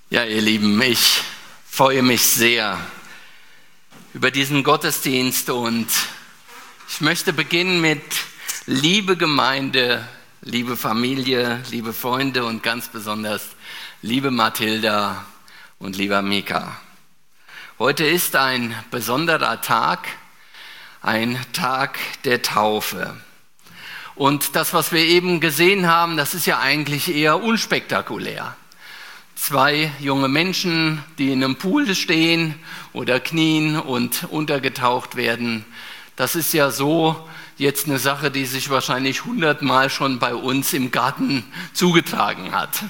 Ja, ihr Lieben, ich freue mich sehr über diesen Gottesdienst und ich möchte beginnen mit liebe Gemeinde, liebe Familie, liebe Freunde und ganz besonders liebe Mathilda und lieber Mika. Heute ist ein besonderer Tag, ein Tag der Taufe. Und das, was wir eben gesehen haben, das ist ja eigentlich eher unspektakulär. Zwei junge Menschen, die in einem Pool stehen oder knien und untergetaucht werden. Das ist ja so jetzt eine Sache, die sich wahrscheinlich 100-mal schon bei uns im Garten zugetragen hat.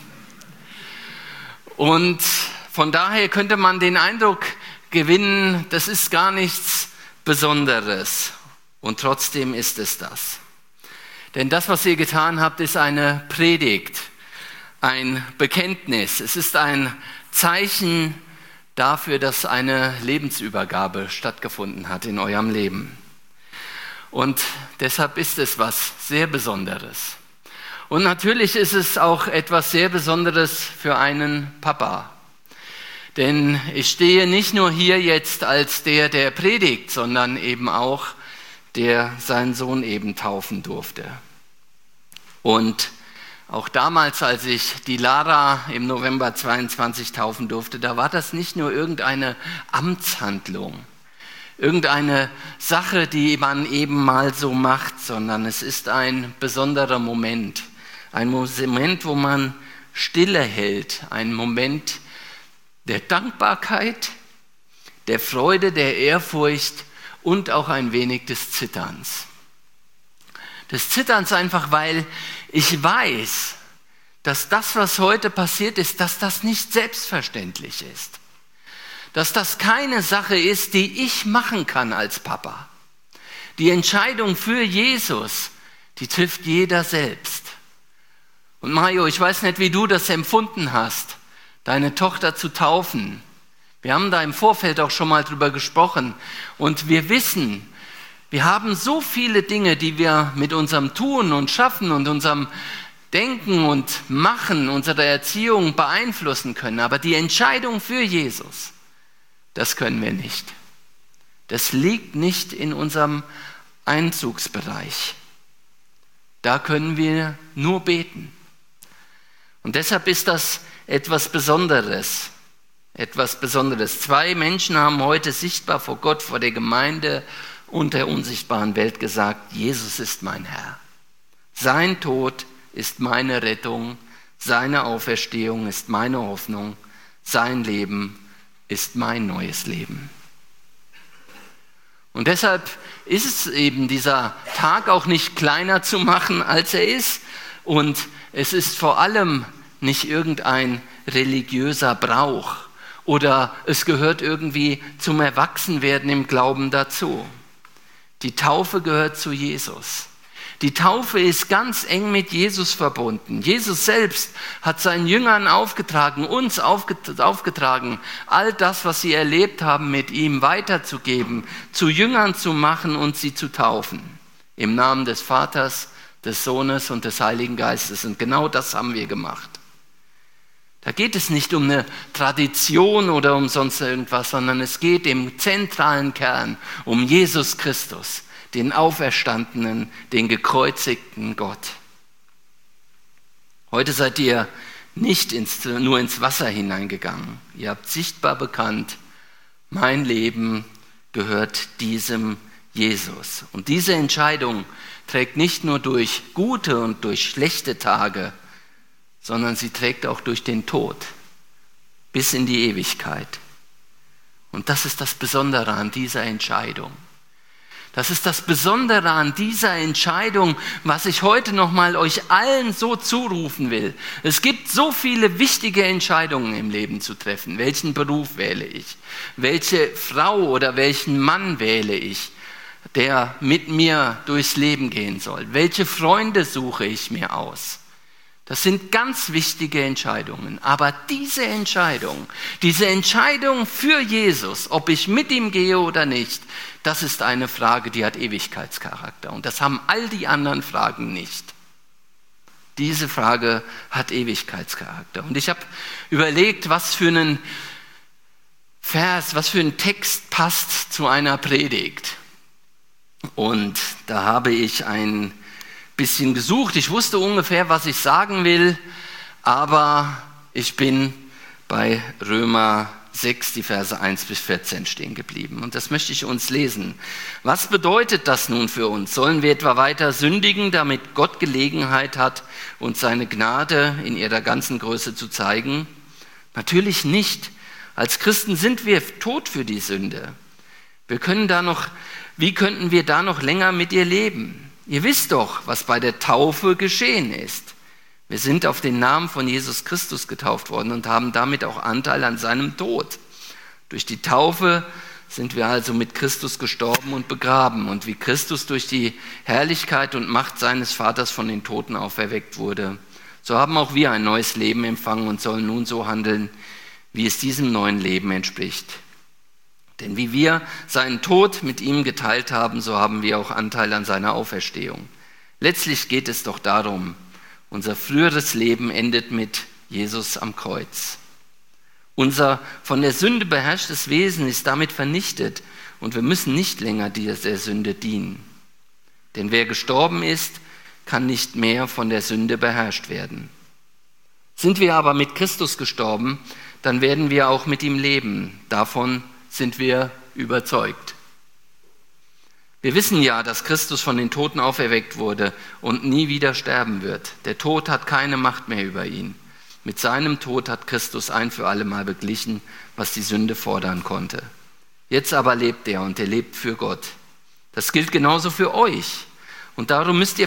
Und von daher könnte man den Eindruck gewinnen, das ist gar nichts Besonderes. Und trotzdem ist es das. Denn das, was ihr getan habt, ist eine Predigt. Ein Bekenntnis. Es ist ein Zeichen dafür, dass eine Lebensübergabe stattgefunden hat in eurem Leben. Und deshalb ist es was sehr Besonderes. Und natürlich ist es auch etwas sehr Besonderes für einen Papa. Denn ich stehe nicht nur hier jetzt als der predigt, sondern eben auch der seinen Sohn eben taufen durfte. Und auch damals, als ich die Lara im November 22 taufen durfte, da war das nicht nur irgendeine Amtshandlung, irgendeine Sache, die man eben mal so macht, sondern es ist ein besonderer Moment. Ein Moment, wo man Stille hält, ein Moment der Dankbarkeit, der Freude, der Ehrfurcht und auch ein wenig des Zitterns. Des Zitterns einfach, weil ich weiß, dass das, was heute passiert ist, dass das nicht selbstverständlich ist. Dass das keine Sache ist, die ich machen kann als Papa. Die Entscheidung für Jesus, die trifft jeder selbst. Und Mario, ich weiß nicht, wie du das empfunden hast, deine Tochter zu taufen. Wir haben da im Vorfeld auch schon mal drüber gesprochen. Und wir wissen, wir haben so viele Dinge, die wir mit unserem Tun und Schaffen und unserem Denken und Machen, unserer Erziehung beeinflussen können. Aber die Entscheidung für Jesus, das können wir nicht. Das liegt nicht in unserem Einzugsbereich. Da können wir nur beten. Und deshalb ist das etwas Besonderes. Etwas Besonderes. Zwei Menschen haben heute sichtbar vor Gott, vor der Gemeinde und der unsichtbaren Welt gesagt, Jesus ist mein Herr. Sein Tod ist meine Rettung, seine Auferstehung ist meine Hoffnung, sein Leben ist mein neues Leben. Und deshalb ist es eben dieser Tag auch nicht kleiner zu machen, als er ist. Und es ist vor allem nicht irgendein religiöser Brauch oder es gehört irgendwie zum Erwachsenwerden im Glauben dazu. Die Taufe gehört zu Jesus. Die Taufe ist ganz eng mit Jesus verbunden. Jesus selbst hat seinen Jüngern aufgetragen, uns aufgetragen, all das, was sie erlebt haben, mit ihm weiterzugeben, zu Jüngern zu machen und sie zu taufen. Im Namen des Vaters, des Sohnes und des Heiligen Geistes. Und genau das haben wir gemacht. Da geht es nicht um eine Tradition oder um sonst irgendwas, sondern es geht im zentralen Kern um Jesus Christus, den Auferstandenen, den gekreuzigten Gott. Heute seid ihr nicht nur ins Wasser hineingegangen. Ihr habt sichtbar bekannt, mein Leben gehört diesem Jesus. Und diese Entscheidung trägt nicht nur durch gute und durch schlechte Tage, sondern sie trägt auch durch den Tod bis in die Ewigkeit. Und das ist das Besondere an dieser Entscheidung. Das ist das Besondere an dieser Entscheidung, was ich heute nochmal euch allen so zurufen will. Es gibt so viele wichtige Entscheidungen im Leben zu treffen. Welchen Beruf wähle ich? Welche Frau oder welchen Mann wähle ich, der mit mir durchs Leben gehen soll? Welche Freunde suche ich mir aus? Das sind ganz wichtige Entscheidungen. Aber diese Entscheidung für Jesus, ob ich mit ihm gehe oder nicht, das ist eine Frage, die hat Ewigkeitscharakter. Und das haben all die anderen Fragen nicht. Diese Frage hat Ewigkeitscharakter. Und ich habe überlegt, was für einen Vers, was für ein Text passt zu einer Predigt. Und da habe ich ein bisschen gesucht. Ich wusste ungefähr, was ich sagen will, aber ich bin bei Römer 6, die Verse 1 bis 14 stehen geblieben. Und das möchte ich uns lesen. Was bedeutet das nun für uns? Sollen wir etwa weiter sündigen, damit Gott Gelegenheit hat, uns seine Gnade in ihrer ganzen Größe zu zeigen? Natürlich nicht. Als Christen sind wir tot für die Sünde. Wie könnten wir da noch länger mit ihr leben? Ihr wisst doch, was bei der Taufe geschehen ist. Wir sind auf den Namen von Jesus Christus getauft worden und haben damit auch Anteil an seinem Tod. Durch die Taufe sind wir also mit Christus gestorben und begraben. Und wie Christus durch die Herrlichkeit und Macht seines Vaters von den Toten auferweckt wurde, so haben auch wir ein neues Leben empfangen und sollen nun so handeln, wie es diesem neuen Leben entspricht. Denn wie wir seinen Tod mit ihm geteilt haben, so haben wir auch Anteil an seiner Auferstehung. Letztlich geht es doch darum, unser früheres Leben endet mit Jesus am Kreuz. Unser von der Sünde beherrschtes Wesen ist damit vernichtet und wir müssen nicht länger der Sünde dienen. Denn wer gestorben ist, kann nicht mehr von der Sünde beherrscht werden. Sind wir aber mit Christus gestorben, dann werden wir auch mit ihm leben. Davon sind wir überzeugt. Wir wissen ja, dass Christus von den Toten auferweckt wurde und nie wieder sterben wird. Der Tod hat keine Macht mehr über ihn. Mit seinem Tod hat Christus ein für alle Mal beglichen, was die Sünde fordern konnte. Jetzt aber lebt er und er lebt für Gott. Das gilt genauso für euch. Und daran müsst ihr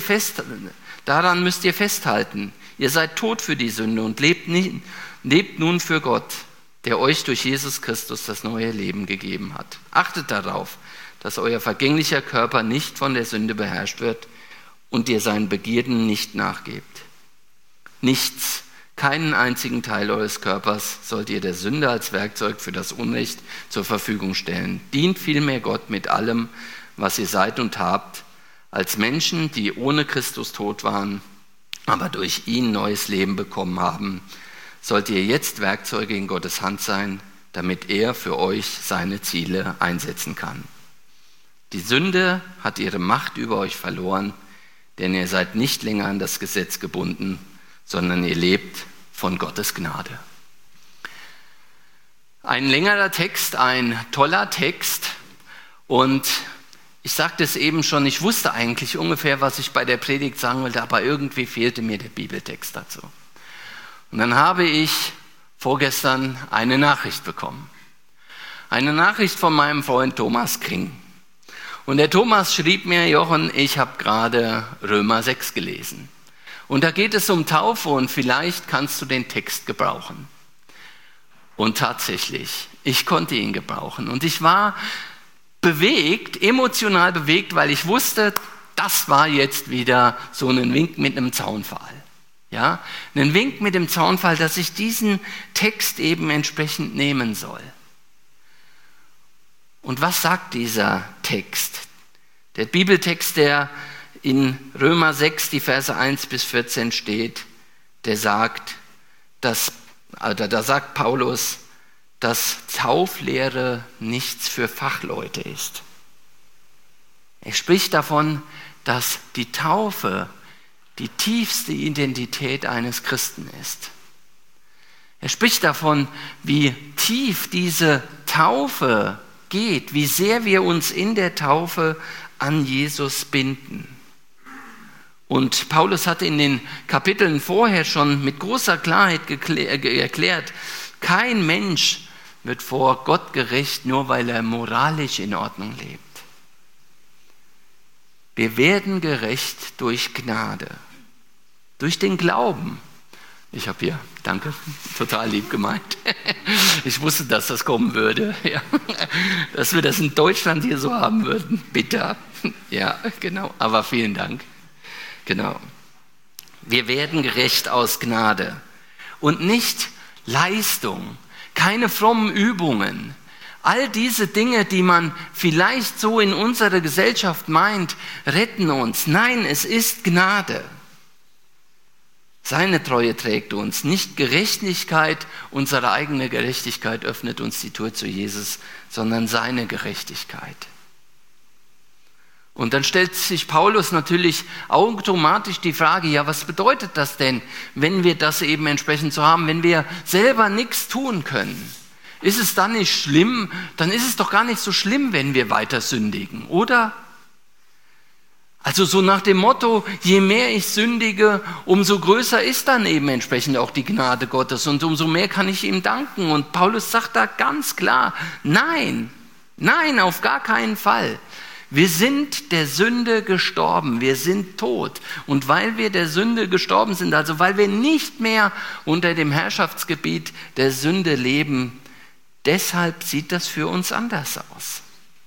festhalten. Ihr seid tot für die Sünde und lebt nun für Gott, der euch durch Jesus Christus das neue Leben gegeben hat. Achtet darauf, dass euer vergänglicher Körper nicht von der Sünde beherrscht wird und ihr seinen Begierden nicht nachgebt. Nichts, keinen einzigen Teil eures Körpers sollt ihr der Sünde als Werkzeug für das Unrecht zur Verfügung stellen. Dient vielmehr Gott mit allem, was ihr seid und habt, als Menschen, die ohne Christus tot waren, aber durch ihn neues Leben bekommen haben. Sollt ihr jetzt Werkzeuge in Gottes Hand sein, damit er für euch seine Ziele einsetzen kann. Die Sünde hat ihre Macht über euch verloren, denn ihr seid nicht länger an das Gesetz gebunden, sondern ihr lebt von Gottes Gnade. Ein längerer Text, ein toller Text. Und ich sagte es eben schon, ich wusste eigentlich ungefähr, was ich bei der Predigt sagen wollte, aber irgendwie fehlte mir der Bibeltext dazu. Und dann habe ich vorgestern eine Nachricht bekommen. Eine Nachricht von meinem Freund Thomas Kring. Und der Thomas schrieb mir: Jochen, ich habe gerade Römer 6 gelesen. Und da geht es um Taufe und vielleicht kannst du den Text gebrauchen. Und tatsächlich, ich konnte ihn gebrauchen. Und ich war bewegt, emotional bewegt, weil ich wusste, das war jetzt wieder so ein Wink mit einem Zaunpfahl. Ja, ein Wink mit dem Zaunpfahl, dass ich diesen Text eben entsprechend nehmen soll. Und was sagt dieser Text? Der Bibeltext, der in Römer 6, die Verse 1 bis 14 steht, da sagt Paulus, dass Tauflehre nichts für Fachleute ist. Er spricht davon, dass die Taufe die tiefste Identität eines Christen ist. Er spricht davon, wie tief diese Taufe geht, wie sehr wir uns in der Taufe an Jesus binden. Und Paulus hatte in den Kapiteln vorher schon mit großer Klarheit erklärt, kein Mensch wird vor Gott gerecht, nur weil er moralisch in Ordnung lebt. Wir werden gerecht durch Gnade, durch den Glauben. Ich habe hier, danke, total lieb gemeint. Ich wusste, dass das kommen würde. Ja. Dass wir das in Deutschland hier so haben würden. Bitte. Ja, genau. Aber vielen Dank. Genau. Wir werden gerecht aus Gnade. Und nicht Leistung, keine frommen Übungen. All diese Dinge, die man vielleicht so in unserer Gesellschaft meint, retten uns. Nein, es ist Gnade. Seine Treue trägt uns, nicht Gerechtigkeit, unsere eigene Gerechtigkeit öffnet uns die Tür zu Jesus, sondern seine Gerechtigkeit. Und dann stellt sich Paulus natürlich automatisch die Frage, ja, was bedeutet das denn, wenn wir das eben entsprechend so haben, wenn wir selber nichts tun können? Ist es dann nicht schlimm? Dann ist es doch gar nicht so schlimm, wenn wir weiter sündigen, oder? Also so nach dem Motto, je mehr ich sündige, umso größer ist dann eben entsprechend auch die Gnade Gottes und umso mehr kann ich ihm danken. Und Paulus sagt da ganz klar, nein, auf gar keinen Fall. Wir sind der Sünde gestorben, wir sind tot. Und weil wir der Sünde gestorben sind, also weil wir nicht mehr unter dem Herrschaftsgebiet der Sünde leben, deshalb sieht das für uns anders aus.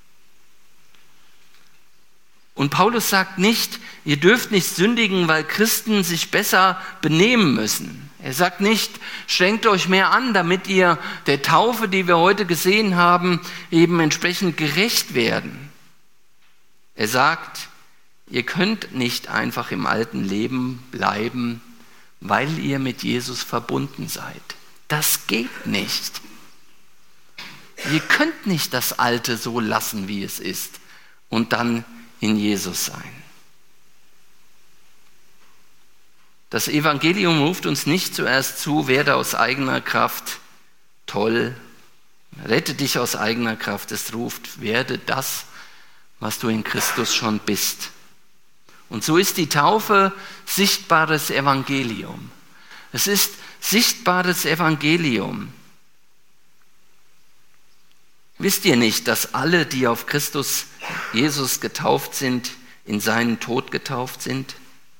Und Paulus sagt nicht, ihr dürft nicht sündigen, weil Christen sich besser benehmen müssen. Er sagt nicht, strengt euch mehr an, damit ihr der Taufe, die wir heute gesehen haben, eben entsprechend gerecht werden. Er sagt, ihr könnt nicht einfach im alten Leben bleiben, weil ihr mit Jesus verbunden seid. Das geht nicht. Ihr könnt nicht das Alte so lassen, wie es ist, und dann in Jesus sein. Das Evangelium ruft uns nicht zuerst zu, werde aus eigener Kraft toll, rette dich aus eigener Kraft. Es ruft, werde das, was du in Christus schon bist. Und so ist die Taufe sichtbares Evangelium. Es ist sichtbares Evangelium. Wisst ihr nicht, dass alle, die auf Christus Jesus getauft sind, in seinen Tod getauft sind?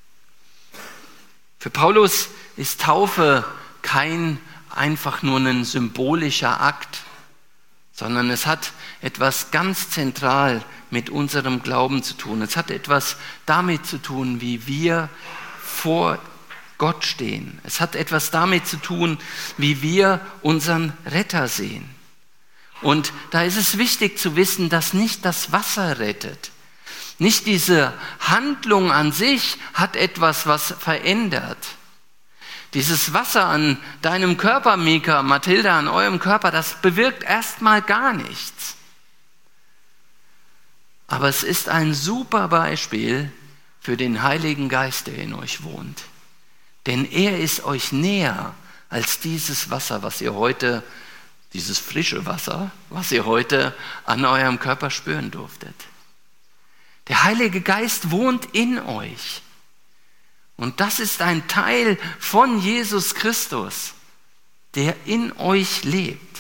Für Paulus ist Taufe kein einfach nur ein symbolischer Akt, sondern es hat etwas ganz zentral mit unserem Glauben zu tun. Es hat etwas damit zu tun, wie wir vor Gott stehen. Es hat etwas damit zu tun, wie wir unseren Retter sehen. Und da ist es wichtig zu wissen, dass nicht das Wasser rettet. Nicht diese Handlung an sich hat etwas, was verändert. Dieses Wasser an deinem Körper, Mika, Mathilda, an eurem Körper, das bewirkt erstmal gar nichts. Aber es ist ein super Beispiel für den Heiligen Geist, der in euch wohnt. Denn er ist euch näher als dieses Wasser, dieses frische Wasser, was ihr heute an eurem Körper spüren durftet. Der Heilige Geist wohnt in euch. Und das ist ein Teil von Jesus Christus, der in euch lebt.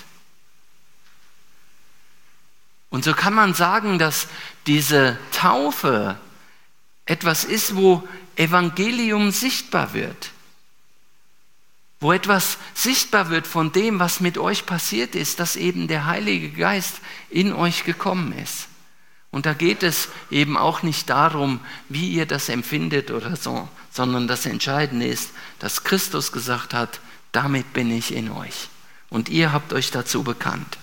Und so kann man sagen, dass diese Taufe etwas ist, wo Evangelium sichtbar wird. Wo etwas sichtbar wird von dem, was mit euch passiert ist, dass eben der Heilige Geist in euch gekommen ist. Und da geht es eben auch nicht darum, wie ihr das empfindet oder so, sondern das Entscheidende ist, dass Christus gesagt hat, damit bin ich in euch. Und ihr habt euch dazu bekannt.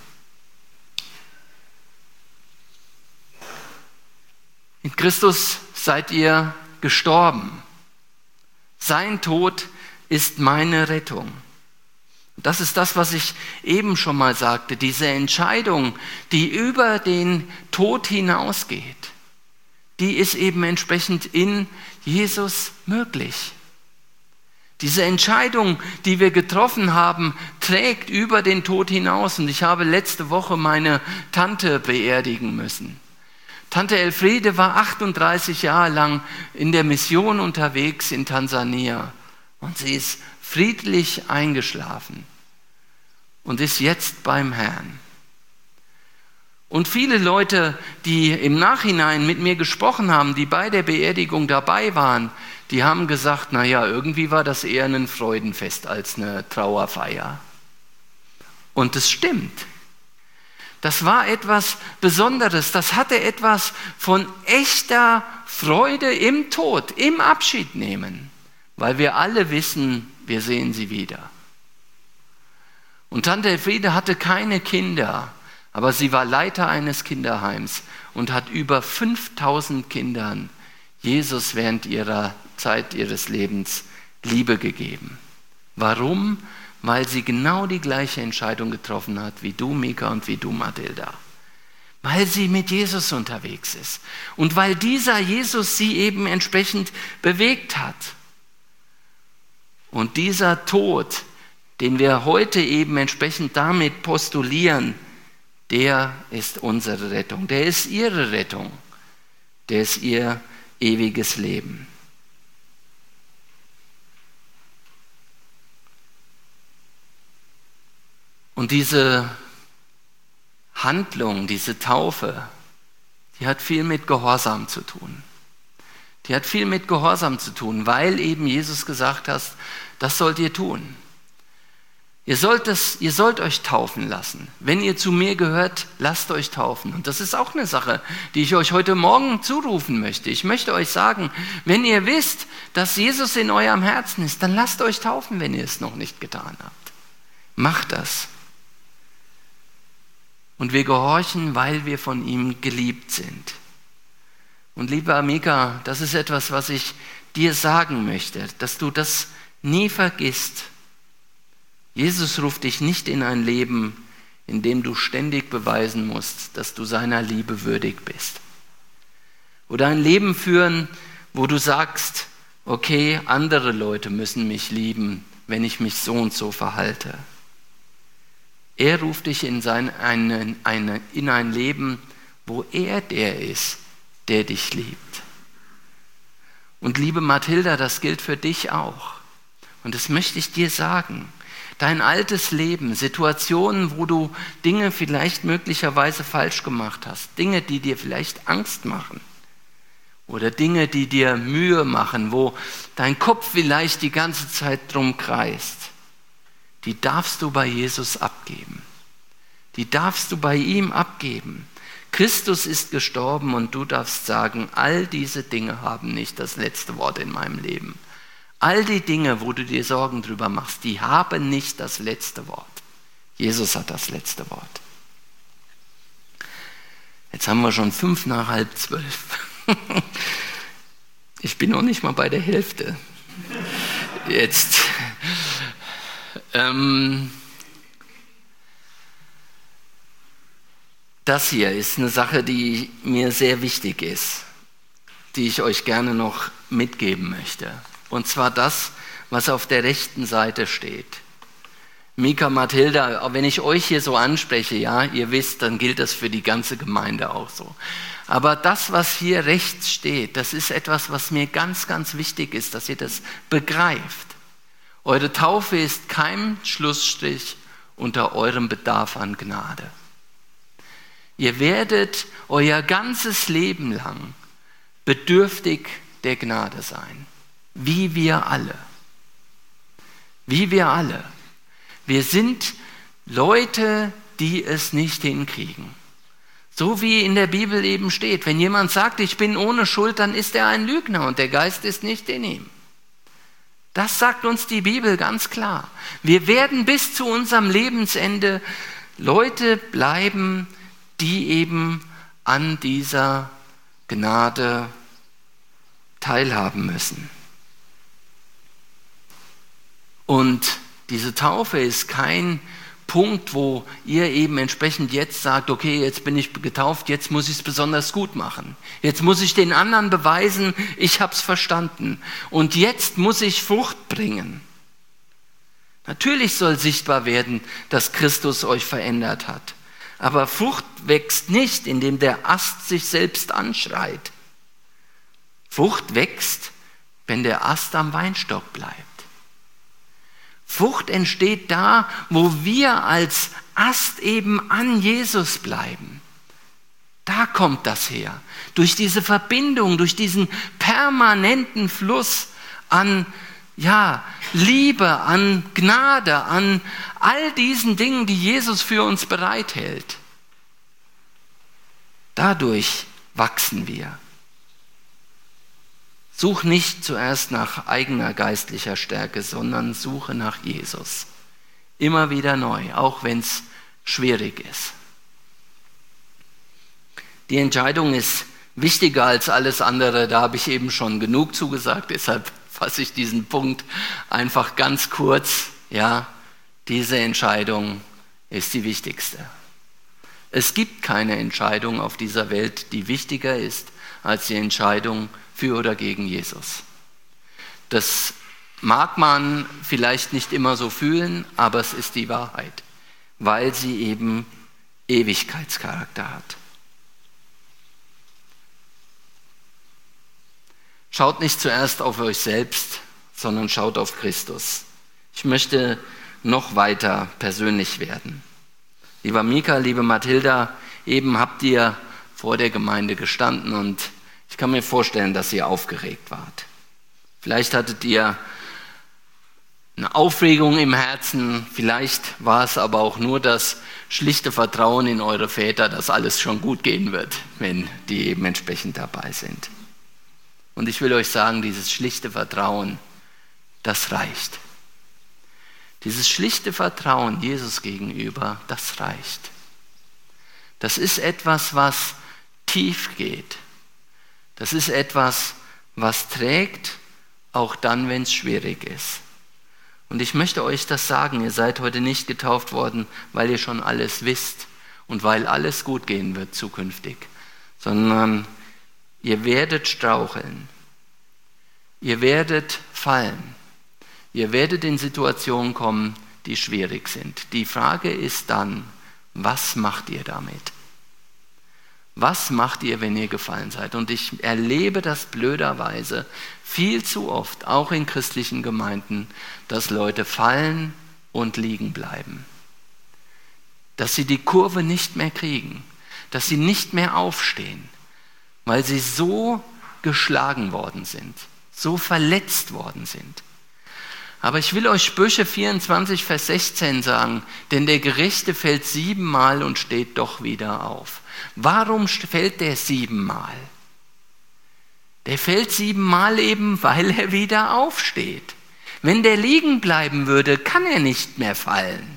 In Christus seid ihr gestorben. Sein Tod ist meine Rettung. Das ist das, was ich eben schon mal sagte, diese Entscheidung, die über den Tod hinausgeht, die ist eben entsprechend in Jesus möglich. Diese Entscheidung, die wir getroffen haben, trägt über den Tod hinaus. Und ich habe letzte Woche meine Tante beerdigen müssen. Tante Elfriede war 38 Jahre lang in der Mission unterwegs in Tansania. Und sie ist friedlich eingeschlafen und ist jetzt beim Herrn. Und viele Leute, die im Nachhinein mit mir gesprochen haben, die bei der Beerdigung dabei waren, die haben gesagt, naja, irgendwie war das eher ein Freudenfest als eine Trauerfeier. Und es stimmt. Das war etwas Besonderes. Das hatte etwas von echter Freude im Tod, im Abschiednehmen. Weil wir alle wissen, wir sehen sie wieder. Und Tante Elfriede hatte keine Kinder, aber sie war Leiter eines Kinderheims und hat über 5000 Kindern Jesus während ihrer Zeit ihres Lebens Liebe gegeben. Warum? Weil sie genau die gleiche Entscheidung getroffen hat, wie du, Mika, und wie du, Mathilda. Weil sie mit Jesus unterwegs ist. Und weil dieser Jesus sie eben entsprechend bewegt hat. Und dieser Tod, den wir heute eben entsprechend damit postulieren, der ist unsere Rettung. Der ist ihre Rettung. Der ist ihr ewiges Leben. Und diese Handlung, diese Taufe, die hat viel mit Gehorsam zu tun. Die hat viel mit Gehorsam zu tun, weil eben Jesus gesagt hat, das sollt ihr tun. Ihr sollt euch taufen lassen. Wenn ihr zu mir gehört, lasst euch taufen. Und das ist auch eine Sache, die ich euch heute Morgen zurufen möchte. Ich möchte euch sagen, wenn ihr wisst, dass Jesus in eurem Herzen ist, dann lasst euch taufen, wenn ihr es noch nicht getan habt. Macht das. Und wir gehorchen, weil wir von ihm geliebt sind. Und lieber Mika, das ist etwas, was ich dir sagen möchte, dass du das nie vergisst. Jesus ruft dich nicht in ein Leben, in dem du ständig beweisen musst, dass du seiner Liebe würdig bist. Oder ein Leben führen, wo du sagst, okay, andere Leute müssen mich lieben, wenn ich mich so und so verhalte. Er ruft dich in ein Leben, wo er der ist, der dich liebt. Und liebe Mathilda, das gilt für dich auch. Und das möchte ich dir sagen. Dein altes Leben, Situationen, wo du Dinge vielleicht möglicherweise falsch gemacht hast, Dinge, die dir vielleicht Angst machen oder Dinge, die dir Mühe machen, wo dein Kopf vielleicht die ganze Zeit drum kreist, die darfst du bei Jesus abgeben. Die darfst du bei ihm abgeben. Christus ist gestorben und du darfst sagen, all diese Dinge haben nicht das letzte Wort in meinem Leben. All die Dinge, wo du dir Sorgen drüber machst, die haben nicht das letzte Wort. Jesus hat das letzte Wort. Jetzt haben wir schon 11:55. Ich bin noch nicht mal bei der Hälfte. Jetzt. Das hier ist eine Sache, die mir sehr wichtig ist, die ich euch gerne noch mitgeben möchte. Und zwar das, was auf der rechten Seite steht. Mika, Mathilda, wenn ich euch hier so anspreche, ja, ihr wisst, dann gilt das für die ganze Gemeinde auch so. Aber das, was hier rechts steht, das ist etwas, was mir ganz, ganz wichtig ist, dass ihr das begreift. Eure Taufe ist kein Schlussstrich unter eurem Bedarf an Gnade. Ihr werdet euer ganzes Leben lang bedürftig der Gnade sein. Wie wir alle. Wie wir alle. Wir sind Leute, die es nicht hinkriegen. So wie in der Bibel eben steht, wenn jemand sagt, ich bin ohne Schuld, dann ist er ein Lügner und der Geist ist nicht in ihm. Das sagt uns die Bibel ganz klar. Wir werden bis zu unserem Lebensende Leute bleiben, die eben an dieser Gnade teilhaben müssen. Und diese Taufe ist kein Punkt, wo ihr eben entsprechend jetzt sagt, okay, jetzt bin ich getauft, jetzt muss ich es besonders gut machen. Jetzt muss ich den anderen beweisen, ich habe es verstanden. Und jetzt muss ich Frucht bringen. Natürlich soll sichtbar werden, dass Christus euch verändert hat. Aber Frucht wächst nicht, indem der Ast sich selbst anschreit. Frucht wächst, wenn der Ast am Weinstock bleibt. Frucht entsteht da, wo wir als Ast eben an Jesus bleiben. Da kommt das her. Durch diese Verbindung, durch diesen permanenten Fluss an Liebe, an Gnade, an all diesen Dingen, die Jesus für uns bereithält. Dadurch wachsen wir. Such nicht zuerst nach eigener geistlicher Stärke, sondern suche nach Jesus. Immer wieder neu, auch wenn es schwierig ist. Die Entscheidung ist wichtiger als alles andere, da habe ich eben schon genug zugesagt, deshalb fasse ich diesen Punkt einfach ganz kurz. Ja, diese Entscheidung ist die wichtigste. Es gibt keine Entscheidung auf dieser Welt, die wichtiger ist als die Entscheidung für oder gegen Jesus. Das mag man vielleicht nicht immer so fühlen, aber es ist die Wahrheit, weil sie eben Ewigkeitscharakter hat. Schaut nicht zuerst auf euch selbst, sondern schaut auf Christus. Ich möchte noch weiter persönlich werden. Lieber Mika, liebe Mathilda, eben habt ihr vor der Gemeinde gestanden und ich kann mir vorstellen, dass ihr aufgeregt wart. Vielleicht hattet ihr eine Aufregung im Herzen, vielleicht war es aber auch nur das schlichte Vertrauen in eure Väter, dass alles schon gut gehen wird, wenn die eben entsprechend dabei sind. Und ich will euch sagen, dieses schlichte Vertrauen, das reicht. Dieses schlichte Vertrauen Jesus gegenüber, das reicht. Das ist etwas, was tief geht. Das ist etwas, was trägt, auch dann, wenn es schwierig ist. Und ich möchte euch das sagen, ihr seid heute nicht getauft worden, weil ihr schon alles wisst und weil alles gut gehen wird zukünftig, sondern ihr werdet straucheln, ihr werdet fallen, ihr werdet in Situationen kommen, die schwierig sind. Die Frage ist dann, was macht ihr damit? Was macht ihr, wenn ihr gefallen seid? Und ich erlebe das blöderweise viel zu oft, auch in christlichen Gemeinden, dass Leute fallen und liegen bleiben. Dass sie die Kurve nicht mehr kriegen, dass sie nicht mehr aufstehen, weil sie so geschlagen worden sind, so verletzt worden sind. Aber ich will euch Sprüche 24, Vers 16 sagen, denn der Gerechte fällt 7-mal und steht doch wieder auf. Warum fällt der 7-mal? Der fällt 7-mal eben, weil er wieder aufsteht. Wenn der liegen bleiben würde, kann er nicht mehr fallen.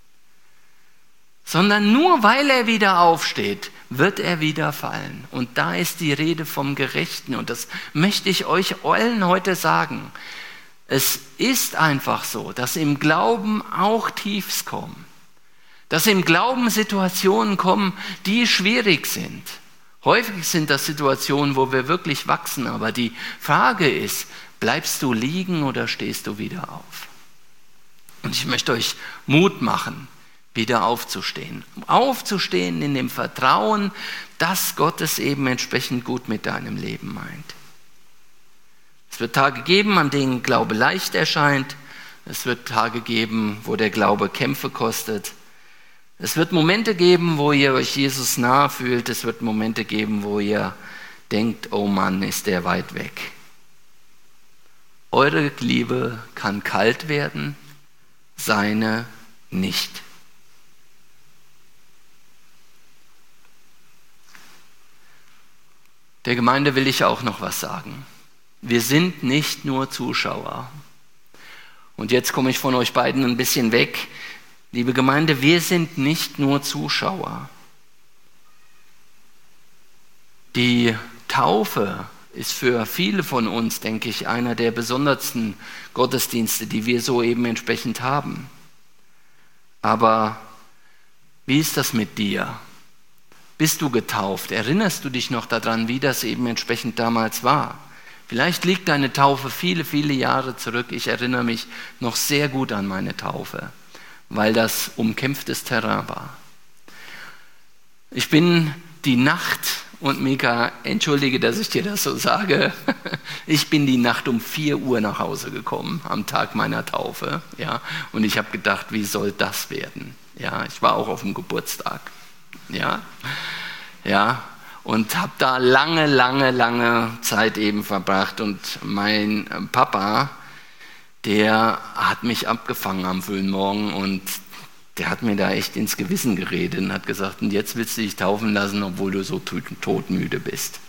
Sondern nur weil er wieder aufsteht, wird er wieder fallen. Und da ist die Rede vom Gerechten. Und das möchte ich euch allen heute sagen. Es ist einfach so, dass im Glauben auch Tiefs kommen. Dass im Glauben Situationen kommen, die schwierig sind. Häufig sind das Situationen, wo wir wirklich wachsen. Aber die Frage ist, bleibst du liegen oder stehst du wieder auf? Und ich möchte euch Mut machen, wieder aufzustehen. Aufzustehen in dem Vertrauen, dass Gott es eben entsprechend gut mit deinem Leben meint. Es wird Tage geben, an denen Glaube leicht erscheint. Es wird Tage geben, wo der Glaube Kämpfe kostet. Es wird Momente geben, wo ihr euch Jesus nahe fühlt. Es wird Momente geben, wo ihr denkt, oh Mann, ist der weit weg. Eure Liebe kann kalt werden, seine nicht. Der Gemeinde will ich auch noch was sagen. Wir sind nicht nur Zuschauer. Und jetzt komme ich von euch beiden ein bisschen weg. Liebe Gemeinde, wir sind nicht nur Zuschauer. Die Taufe ist für viele von uns, denke ich, einer der besondersten Gottesdienste, die wir so eben entsprechend haben. Aber wie ist das mit dir? Bist du getauft? Erinnerst du dich noch daran, wie das eben entsprechend damals war? Vielleicht liegt deine Taufe viele, viele Jahre zurück. Ich erinnere mich noch sehr gut an meine Taufe, weil das umkämpftes Terrain war. Ich bin die Nacht, und Mika, entschuldige, dass ich dir das so sage, ich bin die Nacht um 4 Uhr nach Hause gekommen, am Tag meiner Taufe. Ja, und ich habe gedacht, wie soll das werden? Ja, ich war auch auf dem Geburtstag. Ja, und habe da lange Zeit eben verbracht. Und mein Papa, der hat mich abgefangen am frühen Morgen und der hat mir da echt ins Gewissen geredet und hat gesagt, und jetzt willst du dich taufen lassen, obwohl du so todmüde bist.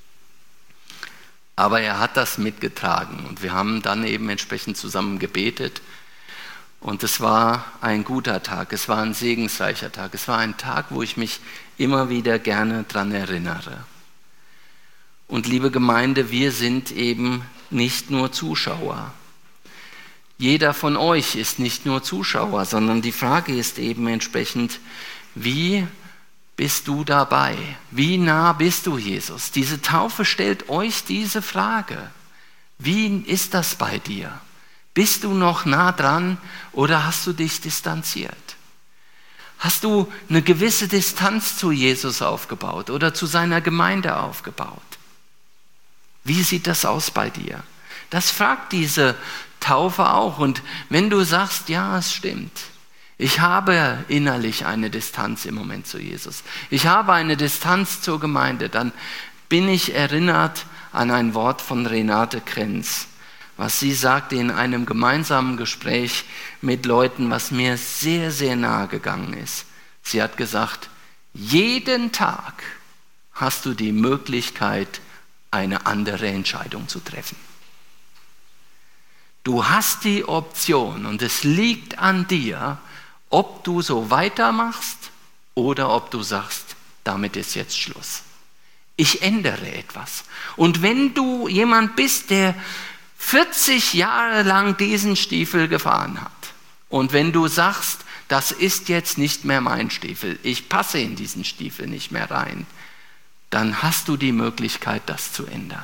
Aber er hat das mitgetragen und wir haben dann eben entsprechend zusammen gebetet. Und es war ein guter Tag, es war ein segensreicher Tag, es war ein Tag, wo ich mich immer wieder gerne dran erinnere. Und liebe Gemeinde, wir sind eben nicht nur Zuschauer. Jeder von euch ist nicht nur Zuschauer, sondern die Frage ist eben entsprechend, wie bist du dabei? Wie nah bist du Jesus? Diese Taufe stellt euch diese Frage. Wie ist das bei dir? Bist du noch nah dran oder hast du dich distanziert? Hast du eine gewisse Distanz zu Jesus aufgebaut oder zu seiner Gemeinde aufgebaut? Wie sieht das aus bei dir? Das fragt diese Taufe auch. Und wenn du sagst, ja, es stimmt, ich habe innerlich eine Distanz im Moment zu Jesus, ich habe eine Distanz zur Gemeinde, dann bin ich erinnert an ein Wort von Renate Krenz, was sie sagte in einem gemeinsamen Gespräch mit Leuten, was mir sehr, sehr nahe gegangen ist. Sie hat gesagt, jeden Tag hast du die Möglichkeit, eine andere Entscheidung zu treffen. Du hast die Option und es liegt an dir, ob du so weitermachst oder ob du sagst, damit ist jetzt Schluss. Ich ändere etwas. Und wenn du jemand bist, der 40 Jahre lang diesen Stiefel gefahren hat und wenn du sagst, das ist jetzt nicht mehr mein Stiefel, ich passe in diesen Stiefel nicht mehr rein, dann hast du die Möglichkeit, das zu ändern.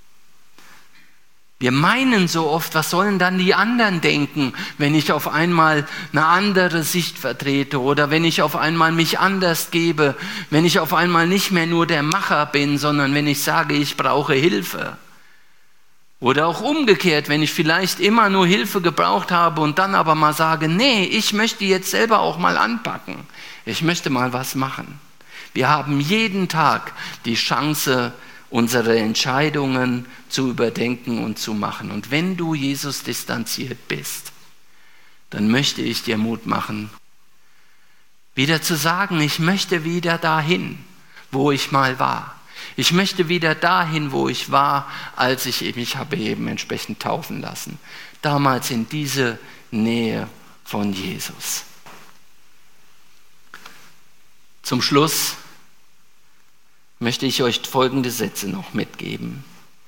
Wir meinen so oft, was sollen dann die anderen denken, wenn ich auf einmal eine andere Sicht vertrete oder wenn ich auf einmal mich anders gebe, wenn ich auf einmal nicht mehr nur der Macher bin, sondern wenn ich sage, ich brauche Hilfe. Oder auch umgekehrt, wenn ich vielleicht immer nur Hilfe gebraucht habe und dann aber mal sage, nee, ich möchte jetzt selber auch mal anpacken. Ich möchte mal was machen. Wir haben jeden Tag die Chance, unsere Entscheidungen zu überdenken und zu machen. Und wenn du Jesus distanziert bist, dann möchte ich dir Mut machen, wieder zu sagen, ich möchte wieder dahin, wo ich mal war. Ich möchte wieder dahin, wo ich war, als ich mich habe eben entsprechend taufen lassen. Damals in diese Nähe von Jesus. Zum Schluss möchte ich euch folgende Sätze noch mitgeben.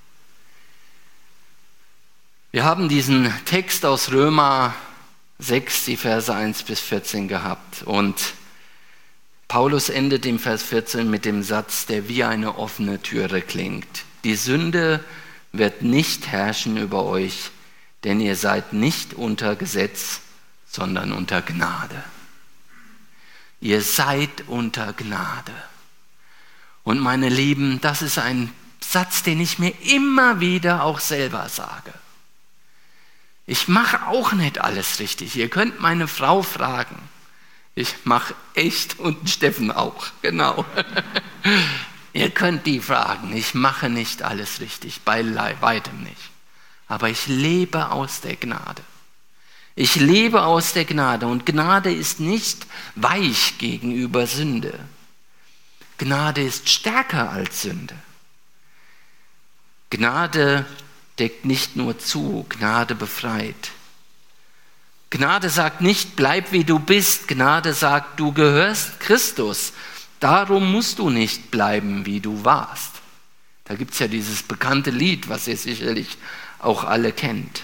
Wir haben diesen Text aus Römer 6, die Verse 1 bis 14 gehabt. Und Paulus endet im Vers 14 mit dem Satz, der wie eine offene Türe klingt. Die Sünde wird nicht herrschen über euch, denn ihr seid nicht unter Gesetz, sondern unter Gnade. Ihr seid unter Gnade. Und meine Lieben, das ist ein Satz, den ich mir immer wieder auch selber sage. Ich mache auch nicht alles richtig. Ihr könnt meine Frau fragen. Ich mache echt und Steffen auch, genau. Ihr könnt die fragen. Ich mache nicht alles richtig, bei weitem nicht. Aber ich lebe aus der Gnade. Ich lebe aus der Gnade und Gnade ist nicht weich gegenüber Sünde. Gnade ist stärker als Sünde. Gnade deckt nicht nur zu, Gnade befreit. Gnade sagt nicht, bleib wie du bist. Gnade sagt, du gehörst Christus. Darum musst du nicht bleiben, wie du warst. Da gibt es ja dieses bekannte Lied, was ihr sicherlich auch alle kennt.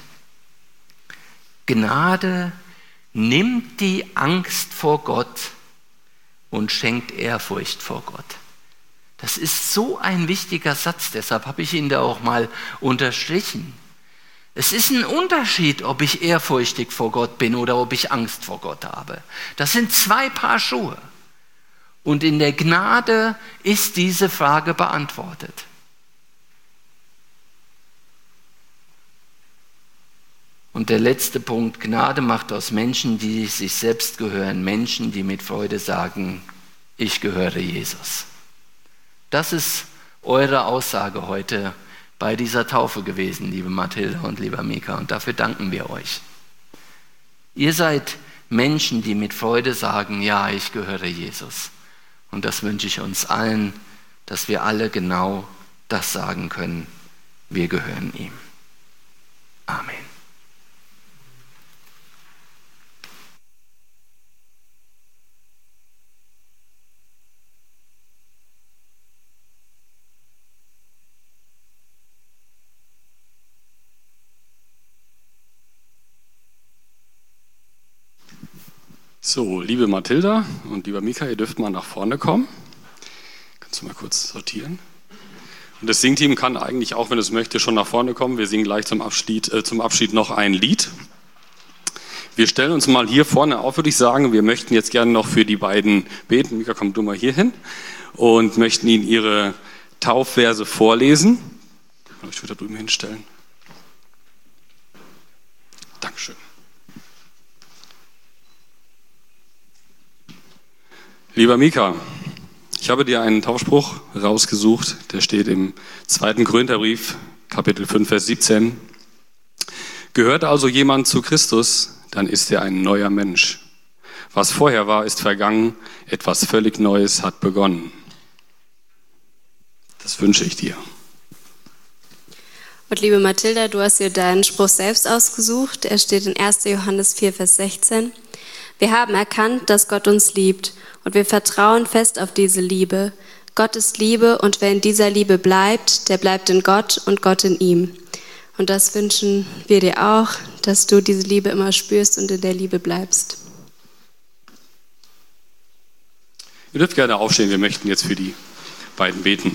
Gnade nimmt die Angst vor Gott und schenkt Ehrfurcht vor Gott. Das ist so ein wichtiger Satz, deshalb habe ich ihn da auch mal unterstrichen. Es ist ein Unterschied, ob ich ehrfurchtig vor Gott bin oder ob ich Angst vor Gott habe. Das sind zwei Paar Schuhe. Und in der Gnade ist diese Frage beantwortet. Und der letzte Punkt, Gnade macht aus Menschen, die sich selbst gehören, Menschen, die mit Freude sagen, ich gehöre Jesus. Das ist eure Aussage heute bei dieser Taufe gewesen, liebe Mathilde und lieber Mika, und dafür danken wir euch. Ihr seid Menschen, die mit Freude sagen, ja, ich gehöre Jesus. Und das wünsche ich uns allen, dass wir alle genau das sagen können, wir gehören ihm. Amen. So, liebe Mathilda und lieber Mika, ihr dürft mal nach vorne kommen. Kannst du mal kurz sortieren? Und das Singteam kann eigentlich auch, wenn es möchte, schon nach vorne kommen. Wir singen gleich zum Abschied noch ein Lied. Wir stellen uns mal hier vorne auf, würde ich sagen. Wir möchten jetzt gerne noch für die beiden beten. Mika, komm du mal hier hin. Und möchten ihnen ihre Taufverse vorlesen. Ich kann euch wieder drüben hinstellen. Dankeschön. Lieber Mika, ich habe dir einen Taufspruch rausgesucht, der steht im 2. Korintherbrief, Kapitel 5, Vers 17. Gehört also jemand zu Christus, dann ist er ein neuer Mensch. Was vorher war, ist vergangen, etwas völlig Neues hat begonnen. Das wünsche ich dir. Und liebe Mathilda, du hast dir deinen Spruch selbst ausgesucht. Er steht in 1. Johannes 4, Vers 16. Wir haben erkannt, dass Gott uns liebt und wir vertrauen fest auf diese Liebe. Gott ist Liebe und wer in dieser Liebe bleibt, der bleibt in Gott und Gott in ihm. Und das wünschen wir dir auch, dass du diese Liebe immer spürst und in der Liebe bleibst. Ihr dürft gerne aufstehen, wir möchten jetzt für die beiden beten.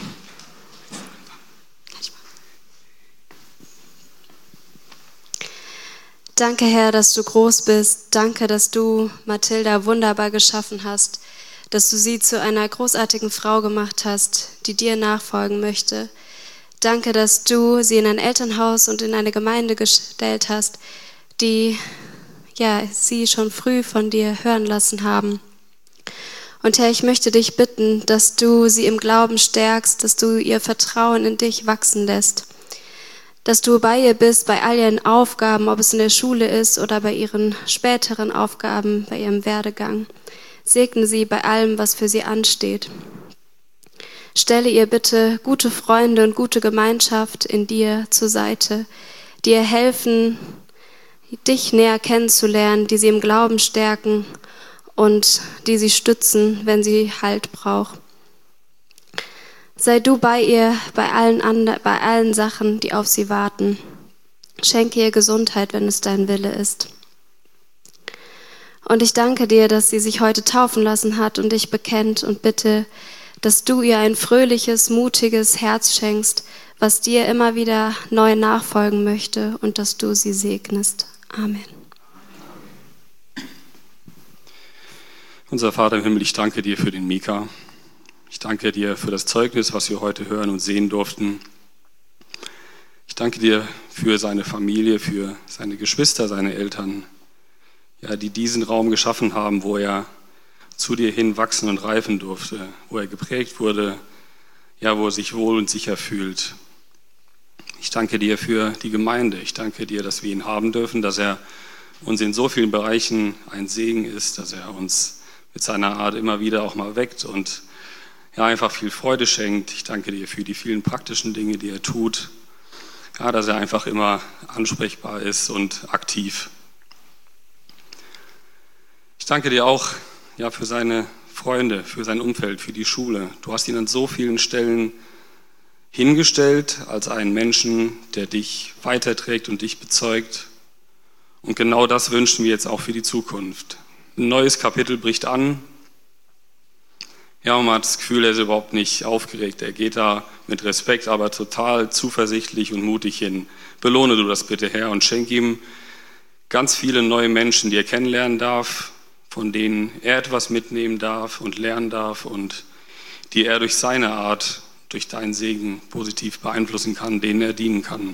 Danke, Herr, dass du groß bist. Danke, dass du Mathilda wunderbar geschaffen hast, dass du sie zu einer großartigen Frau gemacht hast, die dir nachfolgen möchte. Danke, dass du sie in ein Elternhaus und in eine Gemeinde gestellt hast, die sie schon früh von dir hören lassen haben. Und Herr, ich möchte dich bitten, dass du sie im Glauben stärkst, dass du ihr Vertrauen in dich wachsen lässt. Dass du bei ihr bist, bei all ihren Aufgaben, ob es in der Schule ist oder bei ihren späteren Aufgaben, bei ihrem Werdegang. Segne sie bei allem, was für sie ansteht. Stelle ihr bitte gute Freunde und gute Gemeinschaft in dir zur Seite, die ihr helfen, dich näher kennenzulernen, die sie im Glauben stärken und die sie stützen, wenn sie Halt braucht. Sei du bei ihr, bei allen Sachen, die auf sie warten. Schenke ihr Gesundheit, wenn es dein Wille ist. Und ich danke dir, dass sie sich heute taufen lassen hat und dich bekennt und bitte, dass du ihr ein fröhliches, mutiges Herz schenkst, was dir immer wieder neu nachfolgen möchte und dass du sie segnest. Amen. Unser Vater im Himmel, ich danke dir für den Mika. Ich danke dir für das Zeugnis, was wir heute hören und sehen durften. Ich danke dir für seine Familie, für seine Geschwister, seine Eltern, ja, die diesen Raum geschaffen haben, wo er zu dir hin wachsen und reifen durfte, wo er geprägt wurde, ja, wo er sich wohl und sicher fühlt. Ich danke dir für die Gemeinde. Ich danke dir, dass wir ihn haben dürfen, dass er uns in so vielen Bereichen ein Segen ist, dass er uns mit seiner Art immer wieder auch mal weckt und ja, einfach viel Freude schenkt. Ich danke dir für die vielen praktischen Dinge, die er tut. Ja, dass er einfach immer ansprechbar ist und aktiv. Ich danke dir auch ja, für seine Freunde, für sein Umfeld, für die Schule. Du hast ihn an so vielen Stellen hingestellt als einen Menschen, der dich weiterträgt und dich bezeugt. Und genau das wünschen wir jetzt auch für die Zukunft. Ein neues Kapitel bricht an. Ja, und man hat das Gefühl, er ist überhaupt nicht aufgeregt. Er geht da mit Respekt, aber total zuversichtlich und mutig hin. Belohne du das bitte, Herr, und schenk ihm ganz viele neue Menschen, die er kennenlernen darf, von denen er etwas mitnehmen darf und lernen darf und die er durch seine Art, durch deinen Segen positiv beeinflussen kann, denen er dienen kann.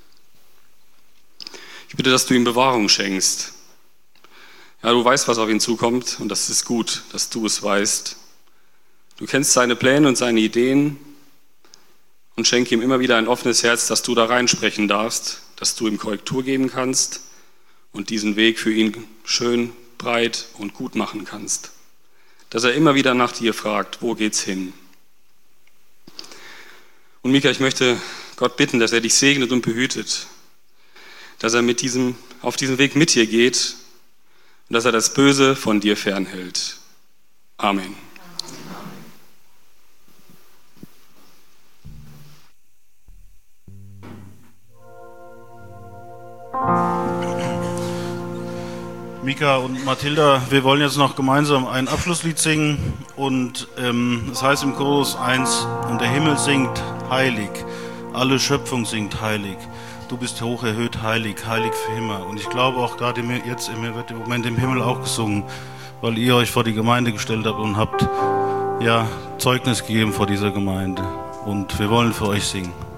Ich bitte, dass du ihm Bewahrung schenkst. Ja, du weißt, was auf ihn zukommt und das ist gut, dass du es weißt. Du kennst seine Pläne und seine Ideen und schenke ihm immer wieder ein offenes Herz, dass du da reinsprechen darfst, dass du ihm Korrektur geben kannst und diesen Weg für ihn schön, breit und gut machen kannst. Dass er immer wieder nach dir fragt, wo geht's hin? Und Mika, ich möchte Gott bitten, dass er dich segnet und behütet, dass er auf diesem Weg mit dir geht und dass er das Böse von dir fernhält. Amen. Mika und Mathilda, wir wollen jetzt noch gemeinsam ein Abschlusslied singen und es heißt im Chorus 1, und der Himmel singt heilig, alle Schöpfung singt heilig, du bist hoch erhöht heilig, heilig für immer. Und ich glaube auch gerade jetzt wird im Moment im Himmel auch gesungen, weil ihr euch vor die Gemeinde gestellt habt und habt ja Zeugnis gegeben vor dieser Gemeinde und wir wollen für euch singen.